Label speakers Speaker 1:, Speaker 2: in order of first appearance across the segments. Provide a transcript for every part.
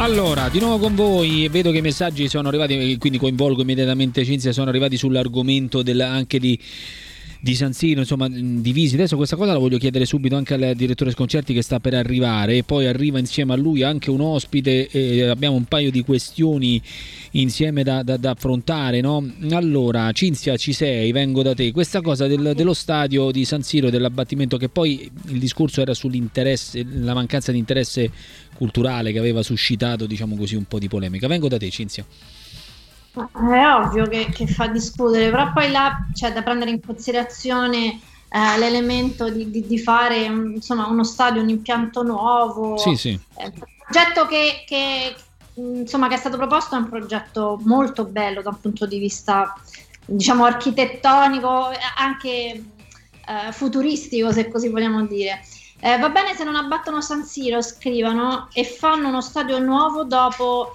Speaker 1: Allora, di nuovo con voi, vedo che i messaggi sono arrivati, quindi coinvolgo immediatamente Cinzia, sono arrivati sull'argomento anche di San Siro, insomma, di visite. Adesso questa cosa la voglio chiedere subito anche al direttore Sconcerti che sta per arrivare, e poi arriva insieme a lui anche un ospite e abbiamo un paio di questioni insieme da affrontare, no? Allora, Cinzia, ci sei? Vengo da te. Questa cosa dello stadio di San Siro, dell'abbattimento, che poi il discorso era sull'interesse, la mancanza di interesse culturale che aveva suscitato, diciamo così, un po' di polemica. Vengo da te, Cinzia.
Speaker 2: È ovvio che fa discutere, però poi là c'è da prendere in considerazione l'elemento di fare insomma uno stadio, un impianto nuovo.
Speaker 1: Sì.
Speaker 2: Il progetto che insomma che è stato proposto è un progetto molto bello da un punto di vista, diciamo, architettonico, anche futuristico, se così vogliamo dire. Va bene se non abbattono San Siro, scrivono, e fanno uno stadio nuovo dopo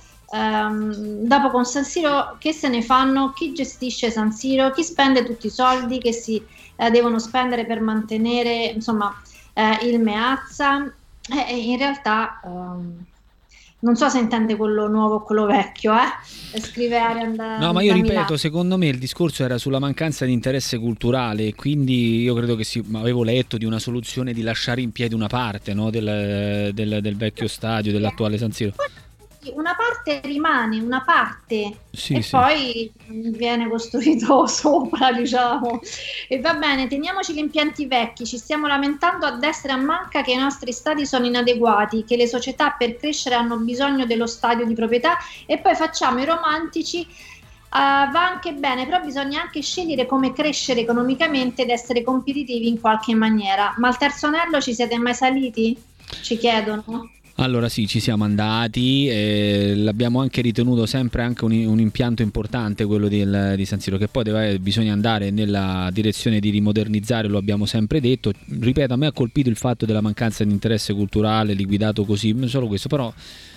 Speaker 2: con San Siro. Che se ne fanno? Chi gestisce San Siro? Chi spende tutti i soldi che si devono spendere per mantenere, insomma, il Meazza? In realtà non so se intende quello nuovo o quello vecchio, scrive Arian
Speaker 1: No, ma io ripeto,
Speaker 2: Milano.
Speaker 1: secondo me il discorso era sulla mancanza di interesse culturale, quindi io credo che avevo letto di una soluzione di lasciare in piedi una parte, no, del vecchio stadio, dell'attuale San Siro.
Speaker 2: Una parte rimane, una parte,
Speaker 1: Sì.
Speaker 2: poi viene costruito sopra, diciamo. E va bene, teniamoci gli impianti vecchi, ci stiamo lamentando a destra e a manca che i nostri stadi sono inadeguati, che le società per crescere hanno bisogno dello stadio di proprietà, e poi facciamo i romantici. Va anche bene, però bisogna anche scegliere come crescere economicamente ed essere competitivi in qualche maniera. Ma al terzo anello ci siete mai saliti? Ci chiedono.
Speaker 1: Allora sì, ci siamo andati, l'abbiamo anche ritenuto sempre anche un impianto importante quello di San Siro, che poi bisogna andare nella direzione di rimodernizzare, lo abbiamo sempre detto. Ripeto, a me ha colpito il fatto della mancanza di interesse culturale liquidato così, non solo questo, però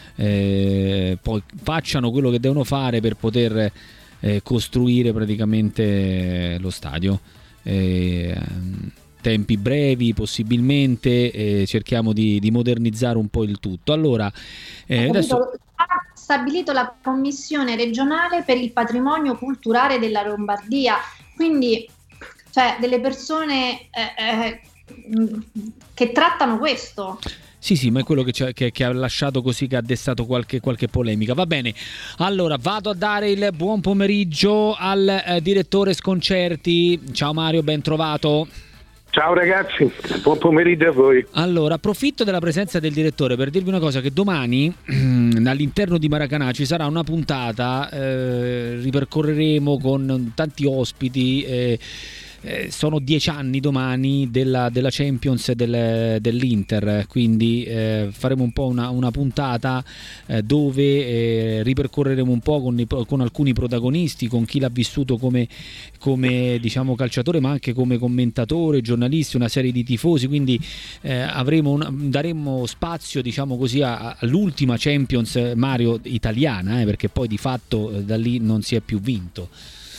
Speaker 1: poi facciano quello che devono fare per poter costruire praticamente lo stadio. Tempi brevi possibilmente, cerchiamo di modernizzare un po' il tutto. Allora, adesso
Speaker 2: ha stabilito la Commissione regionale per il patrimonio culturale della Lombardia, quindi cioè delle persone che trattano questo.
Speaker 1: Sì, ma è quello che ha lasciato così, che ha destato qualche polemica. Va bene, allora vado a dare il buon pomeriggio al direttore Sconcerti. Ciao Mario, ben trovato.
Speaker 3: Ciao ragazzi, buon pomeriggio a voi.
Speaker 1: Allora, approfitto della presenza del direttore per dirvi una cosa, che domani all'interno di Maracanã ci sarà una puntata, ripercorreremo con tanti ospiti, sono 10 anni domani della Champions dell'Inter, quindi faremo un po' una puntata dove ripercorreremo un po' con alcuni protagonisti, con chi l'ha vissuto come diciamo calciatore, ma anche come commentatore, giornalisti, una serie di tifosi, quindi daremo spazio, diciamo così, all'ultima Champions, Mario, italiana, perché poi di fatto da lì non si è più vinto.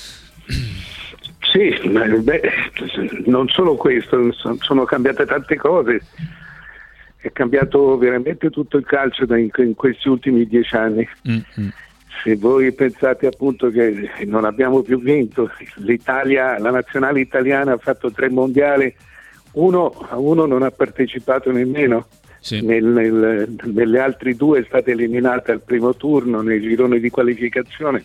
Speaker 3: Sì, non solo questo, sono cambiate tante cose, è cambiato veramente tutto il calcio in questi ultimi 10 anni. Se voi pensate appunto che non abbiamo più vinto, l'Italia, la nazionale italiana ha fatto 3 mondiali, uno non ha partecipato nemmeno. Sì. Nelle altre 2 è stata eliminata al primo turno nei gironi di qualificazione.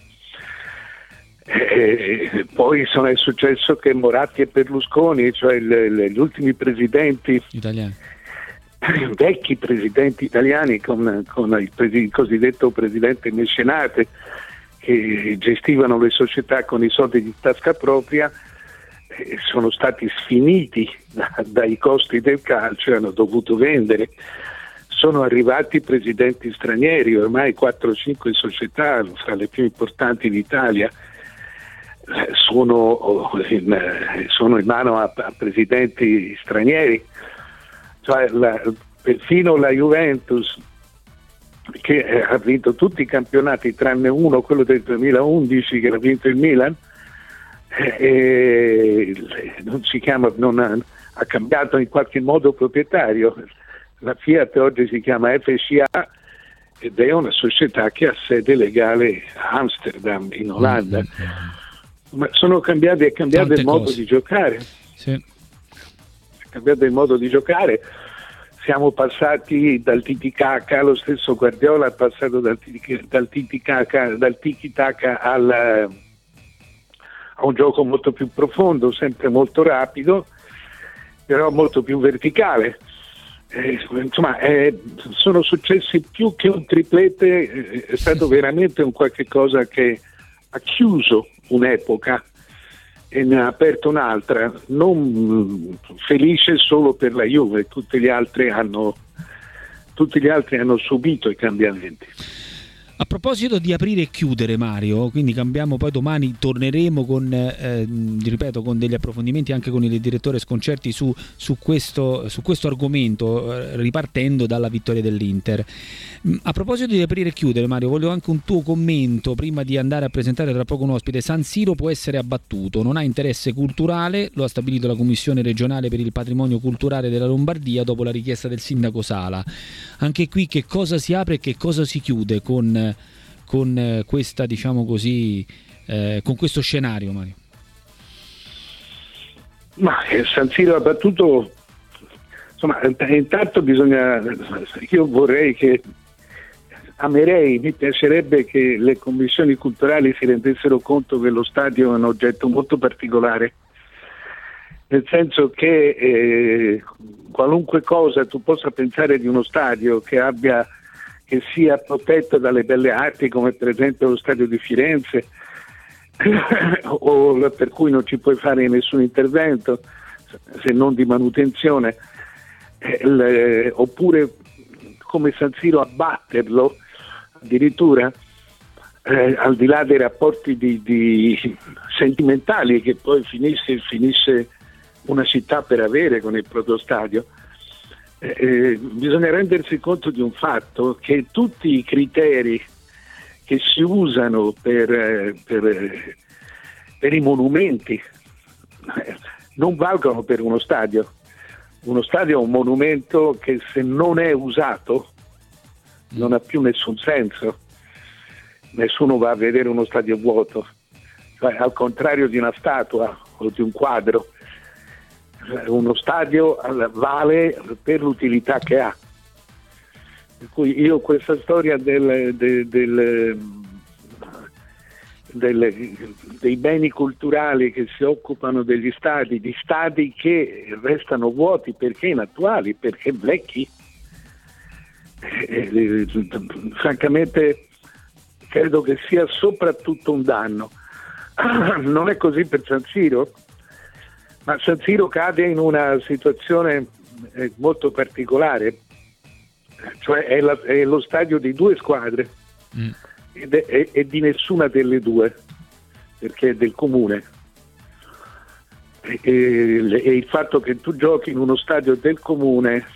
Speaker 3: Poi è successo che Moratti e Berlusconi, cioè gli ultimi presidenti italiani, vecchi presidenti italiani con il cosiddetto presidente mecenate, che gestivano le società con i soldi di tasca propria, sono stati sfiniti dai costi del calcio e hanno dovuto vendere. Sono arrivati presidenti stranieri, ormai 4-5 società fra le più importanti d'Italia sono in mano a presidenti stranieri, cioè perfino la Juventus, che ha vinto tutti i campionati tranne uno, quello del 2011 che l'ha vinto il Milan, ha cambiato in qualche modo proprietario. La Fiat oggi si chiama FCA ed è una società che ha sede legale a Amsterdam, in Olanda. Ma è cambiato il modo di giocare.
Speaker 1: Sì.
Speaker 3: È cambiato il modo di giocare. Siamo passati dal tiki-taka, lo stesso Guardiola è passato dal tiki-taka a un gioco molto più profondo, sempre molto rapido, però molto più verticale. Insomma, sono successi più che un triplete, è stato veramente un qualche cosa che ha chiuso un'epoca e ne ha aperto un'altra, non felice solo per la Juve, tutti gli altri hanno subito i cambiamenti.
Speaker 1: A proposito di aprire e chiudere, Mario, quindi cambiamo, poi domani torneremo con degli approfondimenti anche con il direttore Sconcerti su questo argomento, ripartendo dalla vittoria dell'Inter. A proposito di aprire e chiudere, Mario, voglio anche un tuo commento prima di andare a presentare tra poco un ospite. San Siro può essere abbattuto, non ha interesse culturale, lo ha stabilito la Commissione regionale per il patrimonio culturale della Lombardia dopo la richiesta del sindaco Sala. Anche qui che cosa si apre e che cosa si chiude con questa, diciamo così, con questo scenario, Mario?
Speaker 3: Ma San Siro abbattuto, insomma, intanto io mi piacerebbe che le commissioni culturali si rendessero conto che lo stadio è un oggetto molto particolare, nel senso che qualunque cosa tu possa pensare di uno stadio che sia protetto dalle belle arti, come per esempio lo stadio di Firenze, o per cui non ci puoi fare nessun intervento se non di manutenzione, oppure come San Siro abbatterlo addirittura, al di là dei rapporti di sentimentali che poi finisce una città per avere con il proprio stadio. Bisogna rendersi conto di un fatto, che tutti i criteri che si usano per i monumenti non valgono per uno stadio. Uno stadio è un monumento che, se non è usato, non ha più nessun senso. Nessuno va a vedere uno stadio vuoto, cioè, al contrario di una statua o di un quadro. Uno stadio vale per l'utilità che ha. Per cui io questa storia dei beni culturali che si occupano degli stadi, di stadi che restano vuoti perché inattuali, perché vecchi, francamente credo che sia soprattutto un danno. Non è così per San Siro, ma San Siro cade in una situazione molto particolare, cioè è lo stadio di due squadre e di nessuna delle due, perché è del comune, e il fatto che tu giochi in uno stadio del comune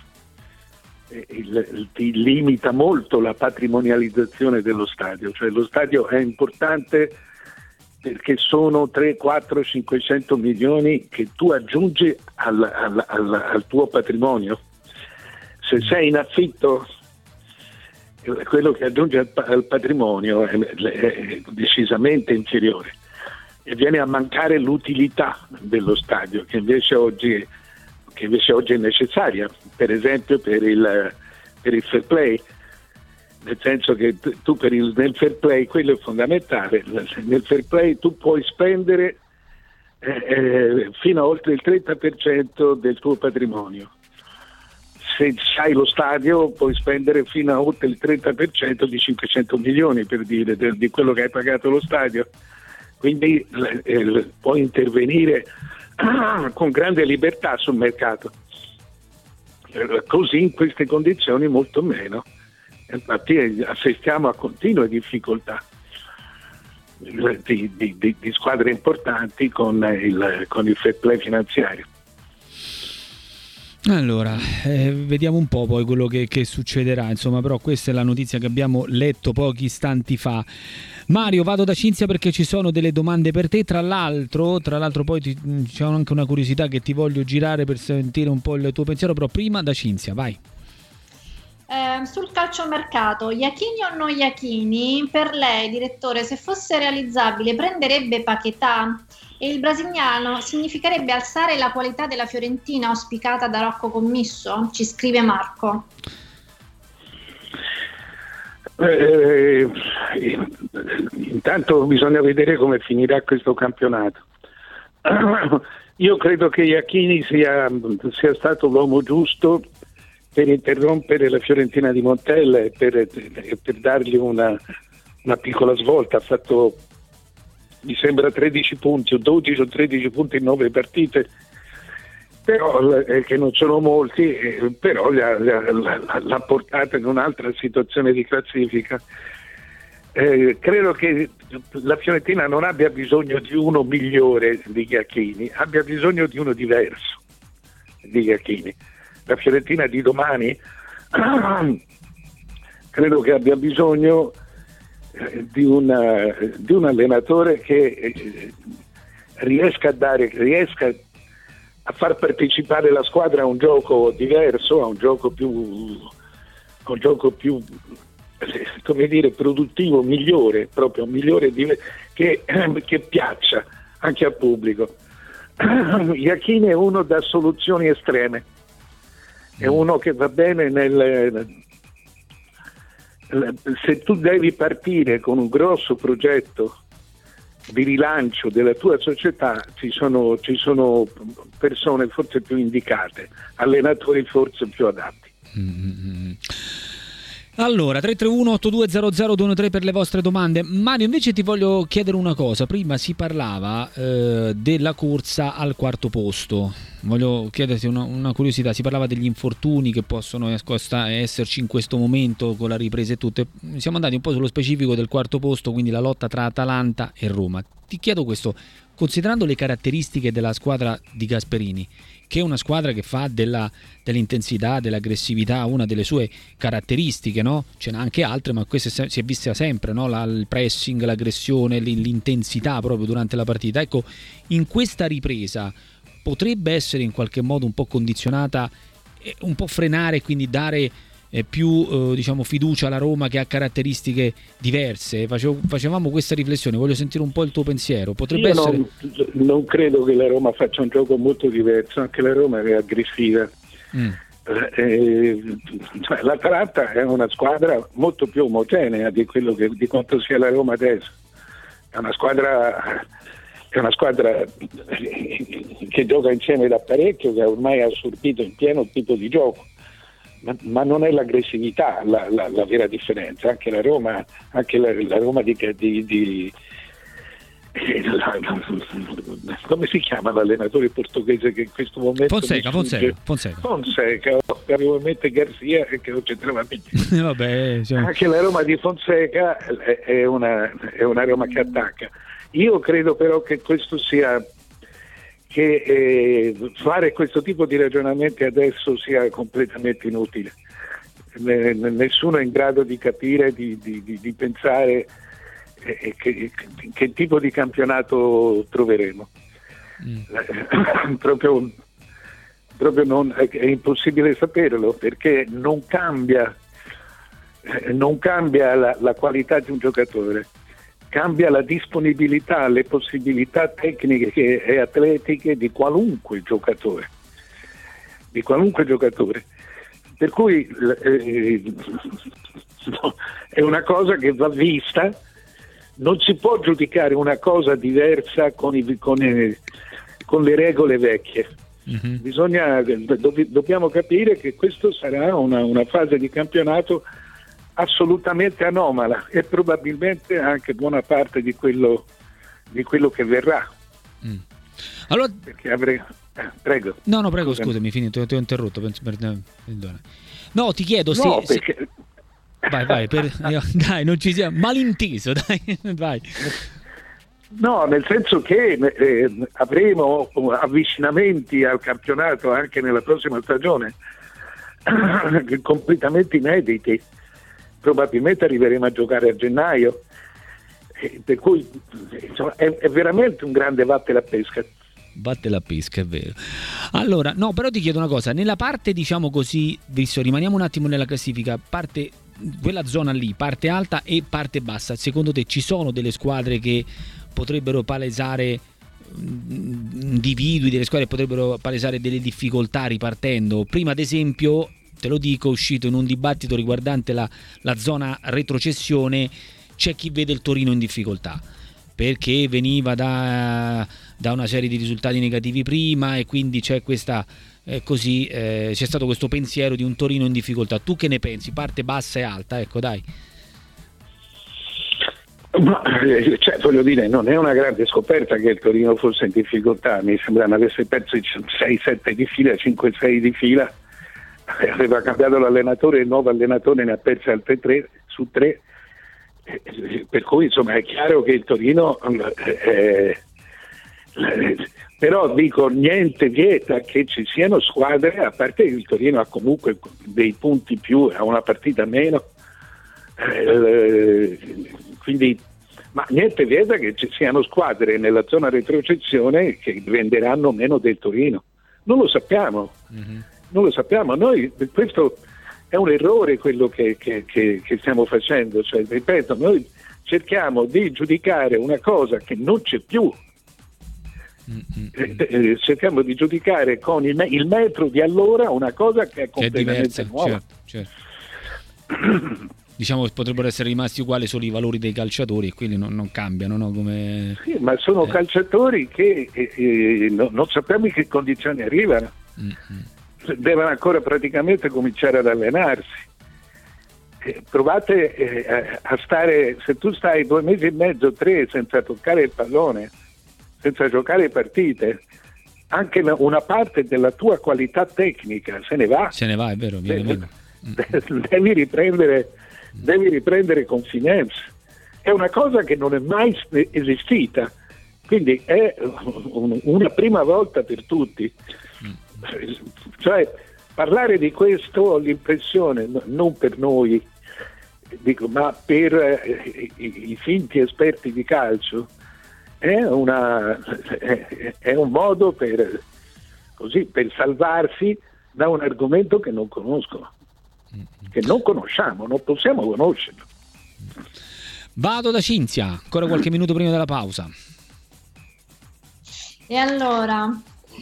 Speaker 3: ti limita molto la patrimonializzazione dello stadio, cioè lo stadio è importante perché sono 3, 4, 500 milioni che tu aggiungi al tuo patrimonio. Se sei in affitto, quello che aggiunge al patrimonio è decisamente inferiore, e viene a mancare l'utilità dello stadio, che invece oggi è necessaria, per esempio per il fair play. Nel senso che tu nel fair play, quello è fondamentale, nel fair play tu puoi spendere fino a oltre il 30% del tuo patrimonio. Se hai lo stadio puoi spendere fino a oltre il 30% di 500 milioni, per dire, di quello che hai pagato lo stadio. Quindi puoi intervenire con grande libertà sul mercato. Così in queste condizioni molto meno. Infatti assistiamo a continue difficoltà di squadre importanti con il fair play finanziario.
Speaker 1: Allora, vediamo un po' poi quello che succederà, insomma, però questa è la notizia che abbiamo letto pochi istanti fa. Mario, vado da Cinzia perché ci sono delle domande per te, tra l'altro poi c'è anche una curiosità che ti voglio girare per sentire un po' il tuo pensiero, però prima da Cinzia, vai.
Speaker 2: sul calciomercato, Iachini o non Iachini? Per lei, direttore, se fosse realizzabile, prenderebbe Paquetá? E il brasiliano significherebbe alzare la qualità della Fiorentina auspicata da Rocco Commisso? Ci scrive Marco.
Speaker 3: Intanto bisogna vedere come finirà questo campionato. Io credo che Iachini sia stato l'uomo giusto per interrompere la Fiorentina di Montella e per dargli una piccola svolta. Ha fatto, mi sembra, 13 punti o 12 o 13 punti in 9 partite, però che non sono molti, però l'ha portata in un'altra situazione di classifica. Credo che la Fiorentina non abbia bisogno di uno migliore di Iachini, abbia bisogno di uno diverso di Iachini. La Fiorentina di domani credo che abbia bisogno di un allenatore che riesca a far partecipare la squadra a un gioco diverso, a un gioco più come dire, produttivo, migliore, proprio migliore, che piaccia anche al pubblico. Iachini è uno da soluzioni estreme, è uno che va bene se tu devi partire con un grosso progetto di rilancio della tua società, ci sono persone forse più indicate, allenatori forse più adatti.
Speaker 1: Allora, 331-8200-213 per le vostre domande. Mario, invece ti voglio chiedere una cosa. Prima si parlava della corsa al quarto posto. Voglio chiederti una curiosità. Si parlava degli infortuni che possono esserci in questo momento con la ripresa e tutto. Siamo andati un po' sullo specifico del quarto posto, quindi la lotta tra Atalanta e Roma. Ti chiedo questo, considerando le caratteristiche della squadra di Gasperini, che è una squadra che fa dell'intensità, dell'aggressività una delle sue caratteristiche, no? Ce n'è anche altre, ma questa si è vista sempre, no? Il pressing, l'aggressione, l'intensità proprio durante la partita. Ecco, in questa ripresa potrebbe essere in qualche modo un po' condizionata, un po' frenare e quindi dare più diciamo fiducia alla Roma, che ha caratteristiche diverse. Facevamo questa riflessione, voglio sentire un po' il tuo pensiero. Potrebbe essere...
Speaker 3: non credo che la Roma faccia un gioco molto diverso, anche la Roma è aggressiva. L'Atalanta è una squadra molto più omogenea di quanto sia la Roma adesso. È una squadra che gioca insieme da parecchio, che ormai ha assorbito in pieno il tipo di gioco. Ma non è l'aggressività la vera differenza. Anche la Roma di come si chiama l'allenatore portoghese che in questo momento Fonseca, avevo in mente Garcia e che non c'entrava niente.
Speaker 1: Vabbè, cioè...
Speaker 3: Anche la Roma di Fonseca è una Roma che attacca. Io credo però che questo sia fare questo tipo di ragionamenti adesso sia completamente inutile. Nessuno è in grado di capire, di pensare che tipo di campionato troveremo. Proprio non, è impossibile saperlo, perché non cambia la qualità di un giocatore. Cambia la disponibilità, le possibilità tecniche e atletiche di qualunque giocatore. Per cui è una cosa che va vista, non si può giudicare una cosa diversa con le regole vecchie. Dobbiamo capire che questo sarà una fase di campionato assolutamente anomala e probabilmente anche buona parte di quello che verrà.
Speaker 1: Allora,
Speaker 3: perché prego.
Speaker 1: No, prego, scusami, finito, ti ho interrotto. No, ti chiedo
Speaker 3: perché...
Speaker 1: Vai, dai, non ci sia malinteso, dai, vai.
Speaker 3: No, nel senso che avremo avvicinamenti al campionato anche nella prossima stagione completamente inediti. Probabilmente arriveremo a giocare a gennaio, per cui insomma, è veramente un grande vatte la pesca.
Speaker 1: batte la pesca, è vero. Allora, no, però ti chiedo una cosa, nella parte, diciamo così, visto, rimaniamo un attimo nella classifica, parte quella zona lì, parte alta e parte bassa, secondo te ci sono delle squadre che potrebbero palesare individui, delle squadre che potrebbero palesare delle difficoltà ripartendo? Prima, ad esempio, te lo dico, è uscito in un dibattito riguardante la zona retrocessione, c'è chi vede il Torino in difficoltà perché veniva da una serie di risultati negativi prima e quindi c'è questa c'è stato questo pensiero di un Torino in difficoltà. Tu che ne pensi? Parte bassa e alta, ecco, dai.
Speaker 3: Ma, cioè, voglio dire, non è una grande scoperta che il Torino fosse in difficoltà, mi sembra che avesse perso 6-7 di fila, 5-6 di fila, aveva cambiato l'allenatore, il nuovo allenatore ne ha perse altre 3 su 3, per cui insomma è chiaro che il Torino però dico, niente vieta che ci siano squadre, a parte che il Torino ha comunque dei punti più, ha una partita meno, quindi, ma niente vieta che ci siano squadre nella zona retrocessione che venderanno meno del Torino. Non lo sappiamo, non lo sappiamo. Noi, questo è un errore quello che stiamo facendo, cioè, ripeto, noi cerchiamo di giudicare una cosa che non c'è più. Cerchiamo di giudicare con il metro di allora una cosa che è completamente nuova.
Speaker 1: Certo. Diciamo che potrebbero essere rimasti uguali solo i valori dei calciatori e quindi non cambiano, no? Come...
Speaker 3: Sì, ma sono calciatori che non sappiamo in che condizioni arrivano. Devono ancora praticamente cominciare ad allenarsi. Provate a stare, se tu stai 2 mesi e mezzo, 3 senza toccare il pallone, senza giocare partite, anche una parte della tua qualità tecnica se ne va,
Speaker 1: è vero, viene meno.
Speaker 3: Devi riprendere confidenza. È una cosa che non è mai esistita, quindi è una prima volta per tutti. Cioè, parlare di questo, ho l'impressione, non per noi, dico, ma per i finti esperti di calcio, è un modo per salvarsi da un argomento che non conoscono, che non conosciamo, non possiamo conoscerlo.
Speaker 1: Vado da Cinzia, ancora qualche minuto prima della pausa.
Speaker 2: E allora,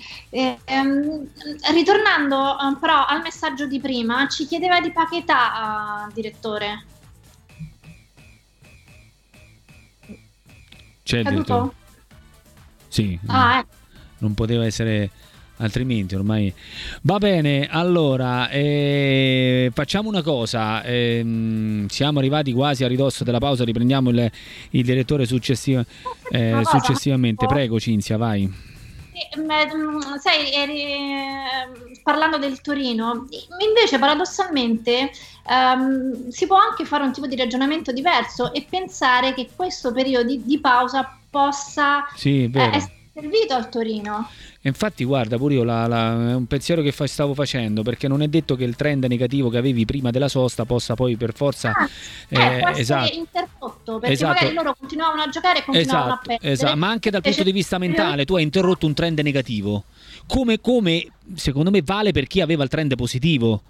Speaker 2: ritornando però al messaggio di prima, ci chiedeva di Paquetá, direttore.
Speaker 1: C'è il direttore? Sì, non poteva essere altrimenti ormai. Va bene, allora facciamo una cosa, siamo arrivati quasi a ridosso della pausa, riprendiamo il direttore successivamente. Prego Cinzia, vai.
Speaker 2: Sai, parlando del Torino, invece paradossalmente si può anche fare un tipo di ragionamento diverso e pensare che questo periodo di pausa possa essere servito al Torino.
Speaker 1: Infatti guarda, pure io è un pensiero che stavo facendo, perché non è detto che il trend negativo che avevi prima della sosta possa poi per forza
Speaker 2: può essere interrotto, perché magari loro continuavano a giocare e continuavano a perdere.
Speaker 1: Ma anche dal punto di vista mentale tu hai interrotto un trend negativo, come secondo me vale per chi aveva il trend positivo.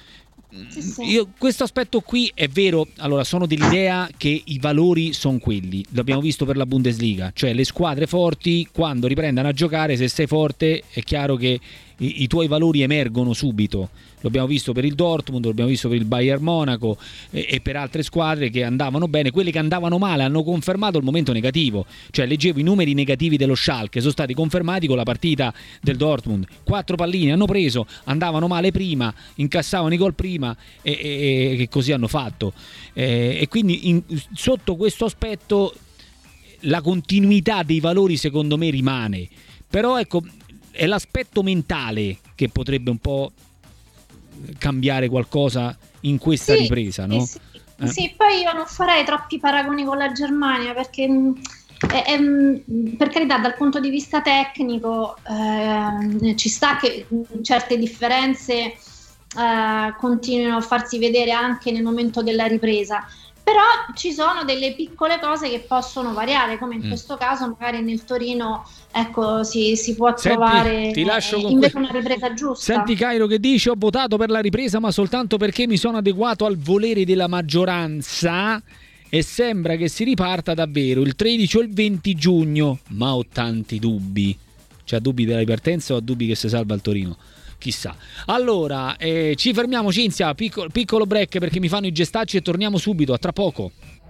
Speaker 1: Io questo aspetto qui è vero, allora sono dell'idea che i valori sono quelli, l'abbiamo visto per la Bundesliga, cioè le squadre forti quando riprendono a giocare, se sei forte è chiaro che i tuoi valori emergono subito. L'abbiamo visto per il Dortmund, l'abbiamo visto per il Bayern Monaco e per altre squadre che andavano bene. Quelle che andavano male hanno confermato il momento negativo, cioè leggevo i numeri negativi dello Schalke, sono stati confermati con la partita del Dortmund. 4 palline hanno preso, andavano male prima, incassavano i gol prima e così hanno fatto, e quindi sotto questo aspetto la continuità dei valori secondo me rimane, però ecco è l'aspetto mentale che potrebbe un po' cambiare qualcosa in questa ripresa, no?
Speaker 2: Sì, poi io non farei troppi paragoni con la Germania, perché per carità dal punto di vista tecnico ci sta che certe differenze continuino a farsi vedere anche nel momento della ripresa, Però ci sono delle piccole cose che possono variare, come in questo caso magari nel Torino, ecco, si può trovare
Speaker 1: ti lascio con
Speaker 2: invece una ripresa giusta.
Speaker 1: Senti Cairo che dice: ho votato per la ripresa ma soltanto perché mi sono adeguato al volere della maggioranza e sembra che si riparta davvero il 13 o il 20 giugno, ma ho tanti dubbi. Cioè dubbi della ripartenza o dubbi che si salva il Torino? Chissà. Allora, ci fermiamo Cinzia, piccolo break perché mi fanno i gestacci e torniamo subito, a tra poco.